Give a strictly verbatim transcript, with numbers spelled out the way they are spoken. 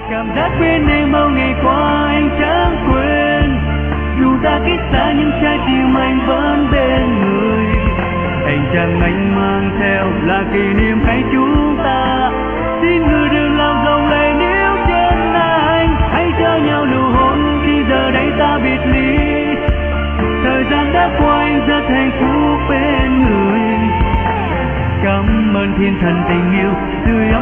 Cảm giác bên em bao ngày qua anh chẳng quên. Dù ta cách xa nhưng trái tim anh vẫn bên người. Anh chàng anh mang theo là kỷ niệm hai chúng ta. Xin người đừng làm dòng lệ níu trên anh. Hãy cho nhau nụ hôn khi giờ đây ta biệt ly. Thời gian đã qua anh rất hạnh phúc bên người. Cảm ơn thiên thần tình yêu tươi